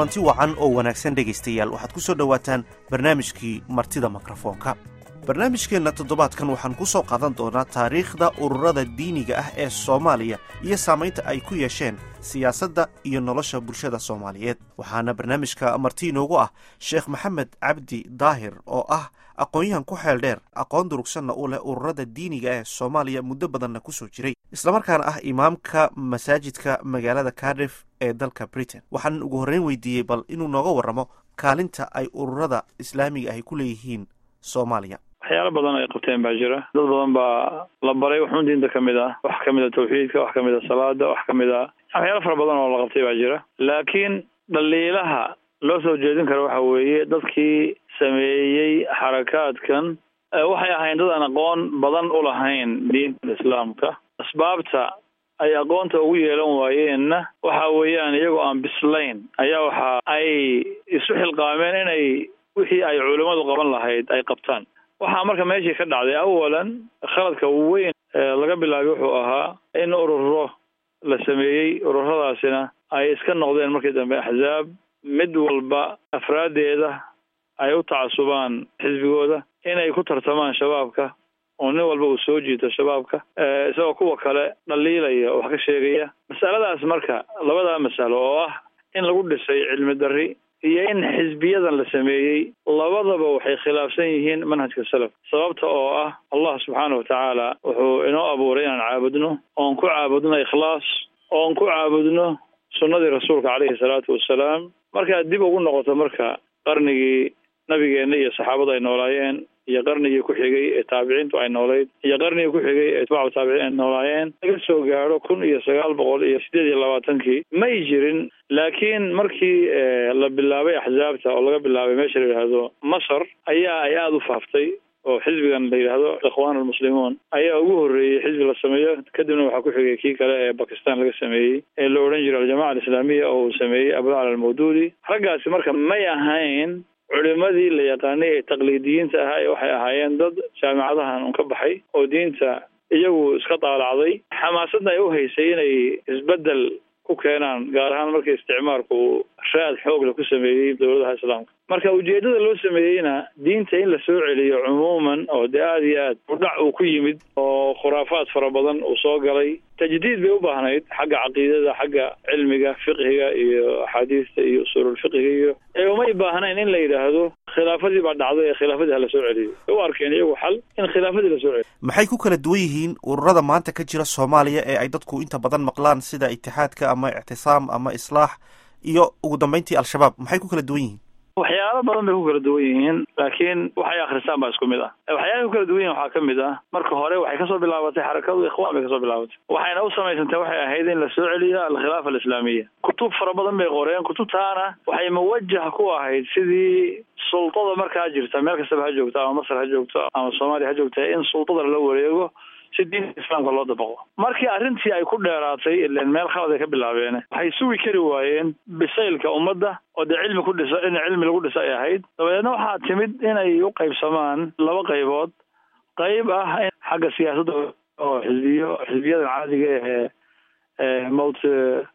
kulanti wacan oo wanaagsan dhegaystayaal waxaad ku soo dhowaataan barnaamijkii martida mikrofoonka. barnaamijkeenna toddobaadkan waxaan ku soo qaadan doonaa taariikhda ururada diiniga ah ee Soomaaliya iyo saamaynta ay ku yeesheen siyaasadda iyo nolosha bulshada Soomaaliyeed. waxaana barnaamijka marti inoogu ah Sheekh Maxamed Cabdi Daahir oo ah aqoon-yahan ku xeel dheer aqoon durugsanna u leh ururada diiniga ee Soomaaliya muddo badanna ku soo jiray, islamarkaana ah imaamka masaajidka magaalada Cardiff ee dalka Britain. waxaan ugu horreyn weydiiyey bal inuu nooga warramo kaalinta ay ururada islaamiga ahi ku leeyihiin Soomaaliya. waxyaalo badan ay qabteen baa jira, dad badan baa la baray waxun diinta ka mid ah, wax ka mid a tawxiidka, wax ka mid a salaada, wax ka mid a waxyaalo fara badan oo la qabtay baa jira. laakiin dhaliilaha loo soo jeedin karo waxa weeye dadkii sameeyey xarakaadkan waxay ahayn dad aan aqoon badan u lahayn diinta islaamka. asbaabta ay aqoonta ugu yeelan waayeenna waxa weeyaan iyagoo aan bislayn ayaa waxa ay isu xilqaameen inay wixii ay culimmadu qaban lahayd ay qabtaan. waxaa marka meeshii ka dhacday awalan khaladka weyn laga bilaabay wuxuu ahaa in ururo la sameeyey, ururadaasina ay iska noqdeen markii dambe axzaab, mid walba afraadeeda ay u tacasubaan xisbigooda, inay ku tartamaan shabaabka oo nin walba uu soo jiito shabaabka isagoo kuwa kale dhaliilaya oo wax ka sheegaya. masaladaas marka labadaa masalo oo ah in lagu dhisay cilmi darri iyo in xisbiyadan la sameeyey labadaba waxay khilaafsan yihiin manhajka salaf. sababta oo ah Allah subxaanahu watacaala wuxuu inoo abuuray inaan caabudno, oon ku caabudno ikhlaas, oon ku caabudno sunnadii rasuulka calayhi salaatu wassalaam. markaad dib ugu noqoto marka qarnigii nabigeenna iyo saxaabada ay noolaayeen, iyo qarnigii ku xigay ee taabiciintu ay noolayd, iyo qarnigii ku xigay ee atbaacu taabiciin ay noolaayeen, laga soo gaaro 1928 may jirin. laakiin markii la bilaabay axzaabta oo laga bilaabay meesha la yidhaahdo Masar ayaa ay aada u faaftay, oo xisbigan la yidhaahdo ikhwaan almuslimuun ayaa ugu horreeyey xisbi la sameeyo. kadibna waxaa ku xigay kii kale ee Bakistan laga sameeyey ee la odhan jiray aljamaaca alislaamiya oo uu sameeyey abulacla almawduudi. raggaasi marka may ahayn culimadii la yaqaanay ee taqliidiyiinta ahaa ee waxay ahaayeen dad jaamicadahan un ka baxay oo diinta iyagu iska daalacday, xamaasadna ay u haysay inay isbeddel ku keenaan, gaar ahaan markii isticmaalku raad xoogla ku sameeyey dowladaha islaamka. marka ujeedada loo sameeyeyna diinta in la soo celiyo cumuuman oo dee aada iyo aad udhac uu ku yimid oo khuraafaad fara badan uu soo galay. tajdiid bay u baahnayd xagga caqiidada, xagga cilmiga fiqhiga iyo axaadiista iyo usuululfiqhiga iyo umay baahnayn in la yidhaahdo khilaafadii baa dhacday ee khilaafadii hala soo celiyo. u arkeen iyagu xal in khilaafadii la soo celiyo. maxay ku kala duwan yihiin ururada maanta ka jira Soomaaliya ee ay dadku inta badan maqlaan sida itixaadka ama ictisaam ama islaax iyo ugu dambeyntii al-shabaab? maxay ku kala duwan yihiin? waxyaalo badan bay ku kala duwan yihiin, laakiin waxay akhristaan baa isku mid ah. waxyaalaha ku kala duwan yihiin waxaa ka mid ah marka hore waxay kasoo bilaabatay xarakadu ikhwaan bay kasoo bilaabatay, waxayna u samaysantay waxay ahayd in la soo celiyo alkhilaafa alislaamiya. kutub fara badan bay qoreen, kutubtaana waxay muwajah ku ahayd sidii sultada markaa jirta meel kastaba ha joogto, ama Masar ha joogto ama Soomaaliya ha joogto, in sultada la wareego si diinta islaamka loo dabaqo. markii arrintii ay ku dheeraatay ileen meel khalad ay ka bilaabeen, waxay sugi kari waayeen bisaylka ummadda oo dee cilmi ku dhisa, in cilmi lagu dhisa ay ahayd. dabadeedna waxaa timid inay u qaybsamaan laba qaybood. qayb ah in xagga siyaasadda oo xisbiyadan caadiga ee multi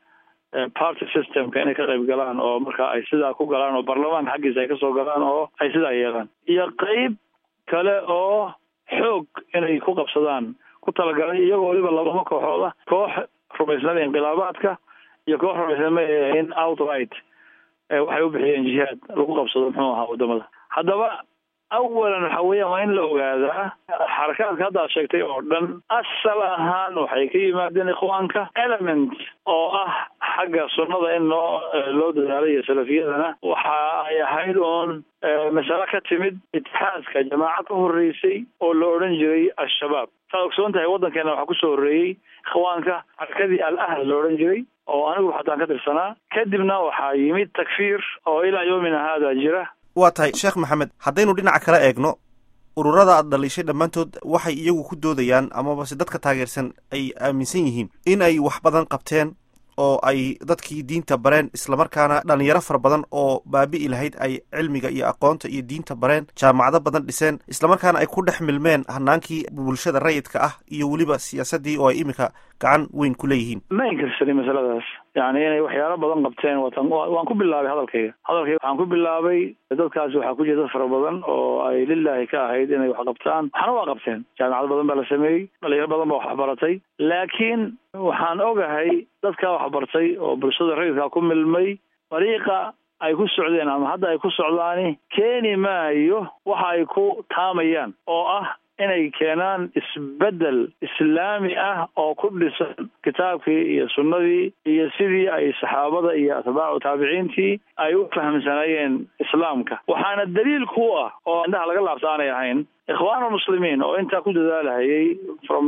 party systemka inay ka qayb galaan oo marka ay sidaa ku galaan oo baarlamaanka xaggiisa ay kasoo galaan oo ay sidaa yeelaan, iyo qayb kale oo xoog inay ku qabsadaan ku talagalay, iyagoo waliba labama kooxood ah, koox rumaysnada inqilaabaadka iyo koox rumaysnama in outright waxay u bixiyeen jihaad lagu qabsado muxuu ahaa wadamada. haddaba awalan waxa weeyaan waa in la ogaadaa xarakaadka hadda aad sheegtay oo dhan asal ahaan waxay ka yimaadeen ikhwaanka. element oo ah xagga sunnada in loo dadaalay iyo salafiyadana waxa ay ahayd oon masale ka timid itixaadka jamaaca ka horreysay oo la odhan jiray al-shabaab. saad ogsoon tahay waddankeena waxaa kusoo horreeyey ikhwaanka xarakadii al-ahl la odhan jiray oo anigu xataan ka tirsanaa. kadibna waxaa yimid takfiir oo ilaa yoomina haada jira. waa tahay Sheekh Maxamed, haddaynu dhinaca kala eegno ururada aad dhalishay dhammaantood waxay iyagu ku doodayaan amaba se dadka taageersan ay aaminsan yihiin in ay wax badan qabteen oo ay dadkii diinta bareen, islamarkaana dhalinyaro fara badan oo baabi'i lahayd ay cilmiga iyo aqoonta iyo diinta bareen, jaamacado badan dhiseen, islamarkaana ay ku dhex milmeen hanaankii bulshada rayidka ah iyo weliba siyaasaddii oo ay iminka gacan weyn ku leeyihiin. ma inkarsani masaladaas. yani inay waxyaalo badan qabteen waan ku bilaabay hadalkayga waxaan ku bilaabay dadkaasi waxaa ku jira dad fara badan oo ay lilaahi ka ahayd inay wax qabtaan waxna waa qabteen jaamacado badan baa la sameeyey dhalinyaro badan baa wax baratay laakiin waxaan ogahay dadkaa wax bartay oo bulshada rayidka ku milmay dariiqa ay ku socdeen ama hadda ay ku socdaani keeni maayo waxa ay ku taamayaan oo ah inay keenaan isbedel islaami ah oo ku dhisan kitaabkii iyo sunnadii iyo sidii ay saxaabada iyo atbaacu taabiciintii ay u fahamsanayeen islaamka waxaana daliil ku ah oo indhaha laga laabta aanay ahayn ikhwaan almuslimiin oo intaa ku dadaalahayay from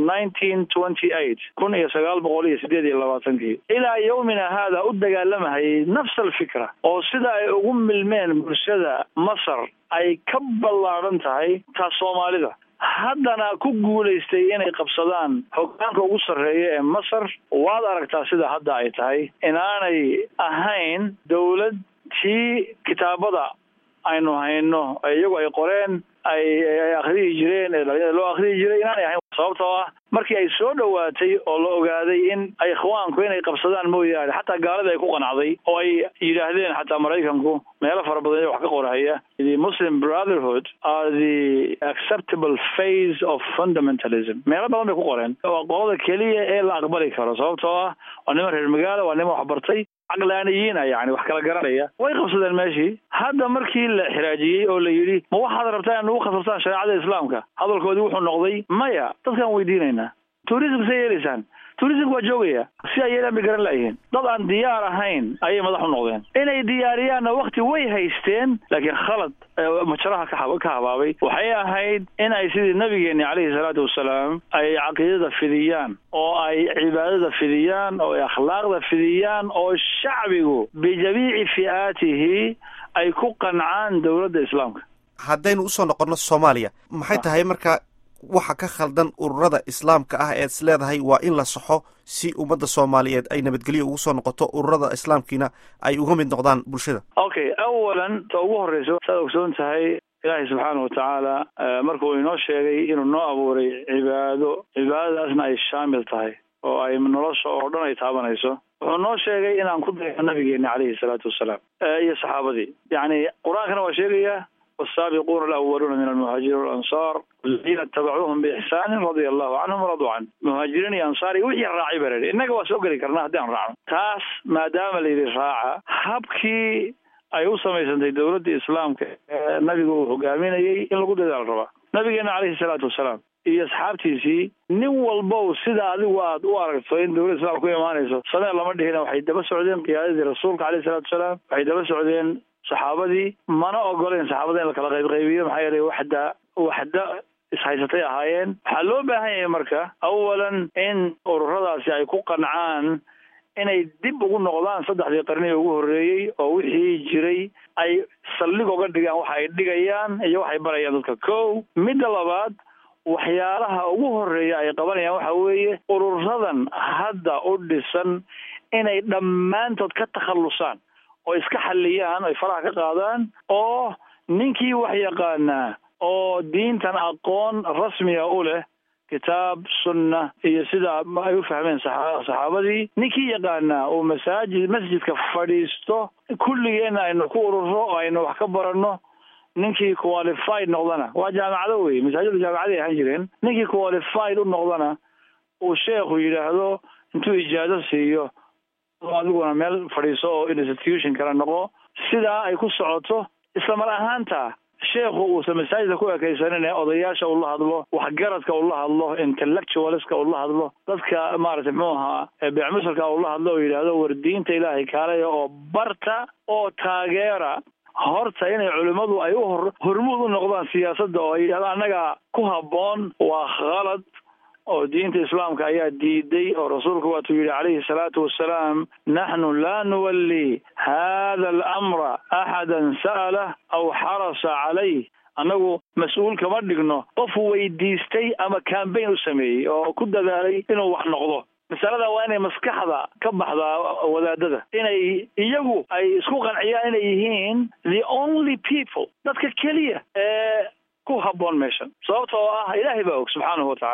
1928 ilaa yawmina haada u dagaalamahayay nafs alfikra oo sida ay ugu milmeen bulshada masar ay ka ballaadhan tahay taa soomaalida haddana ku guulaystay inay qabsadaan hoggaanka ugu sarreeya ee masar waad aragtaa sida hadda ay tahay inaanay ahayn dawlad tii kitaabada aynu hayno iyagu ay qoreen ay akhriyi jireen ee loo akhriyi jiray inaanay ahayn sababtoo ah markii ay soo dhowaatay oo la ogaaday in ay ikhwaanku inay qabsadaan mooyaane xataa gaalada ay ku qanacday oo ay yidhaahdeen xataa maraykanku meelo fara badan wax ka qorahaya the Muslim Brotherhood are the acceptable phase of fundamentalism meelo badan bay ku qoreen waa qolada keliya ee la aqbali karo sababtoo ah waa niman reer magaalo waa niman wax bartay caqlaaniyiin yani wax kala garanaya way qabsadeen meeshii hadda markii la xiraajiyey oo la yidhi ma waxaad rabtaa in ugu khasabtaan shareecada islaamka hadalkoodii wuxuu noqday maya dadkaan weydiinaynaa tourism say yeelaysaan tourism waa joogaya si ay yeelaan bay garan laayihiin dad aan diyaar ahayn ayay madax u noqdeen inay diyaariyaanna wakti way haysteen laakiin khalad majaraha ka habaabay waxay ahayd in ay sidii nabigeeni calayhi salaatu wasalaam ay caqiidada fidiyaan oo ay cibaadada fidiyaan oo ay akhlaaqda fidiyaan oo shacbigu bijamiici fi'aatihi ay ku qancaan dowladda islaamka haddaynu usoo noqonno soomaaliya maxay tahay marka waxa ka khaldan ururada islaamka ah ee is leedahay waa in la saxo si ummadda soomaaliyeed ay nabadgelyo ugu soo noqoto ururada islaamkiina ay uga mid noqdaan bulshada okay awalan ta ugu horreyso saad ogsoon tahay ilaahay subxaana watacaala markuu inoo sheegay inuu noo abuuray cibaadadaasna ay shaamil tahay oo ay nolosha oo dhan ay taabanayso wuxuu noo sheegay inaan ku dayno nabigeena calayhi salaatu wasalaam iyo saxaabadii yacni qur-aankana waa sheegayaa والسابقون الأولون من المهاجرين والأنصار الذين اتبعوهم بإحسان رضي الله عنهم ورضوا عنه مهاجرين يا أنصاري وحي الراعي بريد إنك واسوقري كرناه دين راعي تاس ما دام اللي راعى حبكي أي وصميسان دي دولة الإسلام النبي قوله قامين إن لقود ذا الربا نبينا عليه الصلاة والسلام iyo asxaabtiisii nin walbow sida adigu aad u aragto in dowladda islaamka ku imaanayso samee lama dhihina waxay daba socdeen qiyaadadii rasuulka calayhi salaatu wasalaam waxay daba socdeen saxaabadii mana ogoleen saxaabada in la kala qaybiyo maxaa yeelay waxda ishaysatay ahaayeen waxaa loo baahan yahay marka awalan in ururadaasi ay ku qancaan inay dib ugu noqdaan saddexdii qarnigii ugu horreeyey oo wixii jiray ay saldhig uga dhigaan waxa ay dhigayaan iyo waxay barayaan dadka kow midda labaad waxyaalaha ugu horreeya ay qabanayaan waxa weeye ururadan hadda u dhisan inay dhammaantood ka takhallusaan oo iska xalliyaan ay faraha ka qaadaan oo ninkii wax yaqaanaa oo diintan aqoon rasmiga u leh kitaab sunna iyo sida ay u fahmeen saxaabadii ninkii yaqaanaa oo masjidka fadhiisto kulligeena aynu ku ururo oo aynu wax ka baranno ninkii qualified noqdana waa jaamacado wey masaajidda jaamacaday ahaan jireen ninkii qualified u noqdana uu sheekhu yidhaahdo intuu ijaado siiyo adiguna meel fadhiiso oo institution kala noqo sidaa ay ku socoto isla mar ahaanta sheekhu uusan masaajidka ku ekaysanin odayaasha ula hadlo waxgaradka ula hadlo intellectualska ula hadlo dadka maaragtay muxuu ahaa beecmusalka ula hadlo oo yidhaahdo war diinta ilaahay kaalaya oo barta oo taageera horta inay culimmadu ay hormuud u noqdaan siyaasadda oo ay yidhahdo annaga ku habboon waa khalad oo diinta islaamka ayaa diiday oo rasuulku waatuu yidhi calayhi salaatu wasalaam naxnu laa nuwalli hada alamra axadan sa'alah aw xarasa calayh annagu mas-uul kama dhigno qof weydiistay ama cambaign u sameeyey oo ku dadaalay inuu wax noqdo masalada waa inay maskaxda ka baxdaa wadaadada inay iyagu ay isku qanciyaan inay yihiin the only people dadka keliya ee ku habboon meeshan sababtoo ah ilaahay baa og subxaanahu watacaala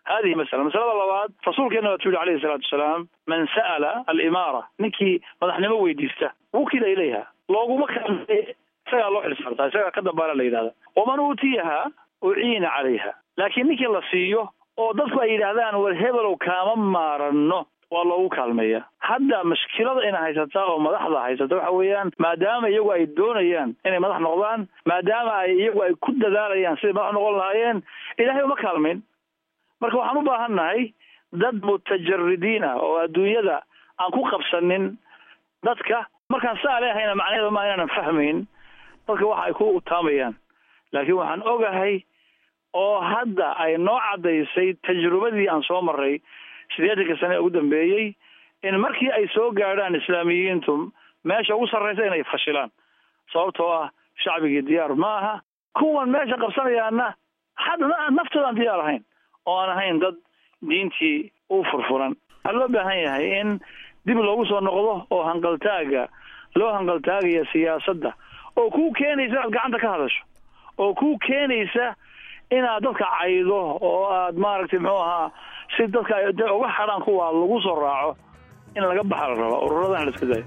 هذه مسألة لبعض رسولك إنه تقول عليه الصلاة والسلام من سأل الإمارة نكي مدحنا ويديسته وكل إليها لو ما كان سأل الله الصلاة سأل قد بار الليل هذا ومن أوتيها أعين عليها لكن نكي الله سيه ودفع إلى هذا والهبل وكامل مارنه والله كالمية حتى مشكلة إن هيستا ومدحضة هيستا حويان ما دام يجوا يدونيان إن مدح نقضان ما دام يجوا يكد ذاليان سيد مدح نقول هايين إلهي وما كالمين marka waxaan u baahannahay dad mutajarridiina oo adduunyada aan ku qabsanin dadka markaan saaleehayna macnaheedu ma aanan fahmayn dadka waxa ay ku utaamayaan laakiin waxaan ogahay oo hadda ay noo cadaysay tajrubadii aan soo maray 8 sano ugu dambeeyay in markii ay soo gaaraan islaamiyiintu meesha ugu sarreysa inay fashilaan sababtoo ah shacbiga diyaar maaha kuwan meesha qabsanayaana hadda naftoodan diyaar ahayn oo aan ahayn dad diintii u furfuran loo baahan yahay in dib loogu soo noqdo oo loo hanqaltaagaya siyaasadda oo ku keenaysa aad gacanta ka hadasho oo ku keenaysa inaad dadka caydo oo aad maaragtay muxuu ahaa si dadka ay uga xaraan kuwa lagu soo raaco in laga baxal rabo ururadan la iska dayo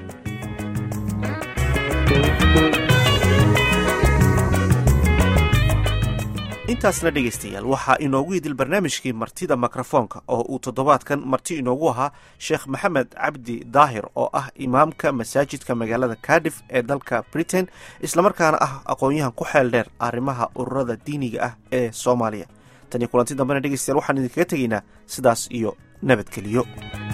intaasna dhegaystayaal waxaa inoogu idil barnaamijkii martida mikrofoonka oo uu toddobaadkan marti inoogu ahaa sheekh maxamed cabdi daahir oo ah imaamka masaajidka magaalada Cardiff ee dalka Britain islamarkaana ah aqoon-yahan ku xeel dheer arrimaha ururada diiniga ah ee Soomaaliya tan iyo kulanti dambena dhegaystayaal waxaan idinkaga tegaynaa sidaas iyo nabadgeliyo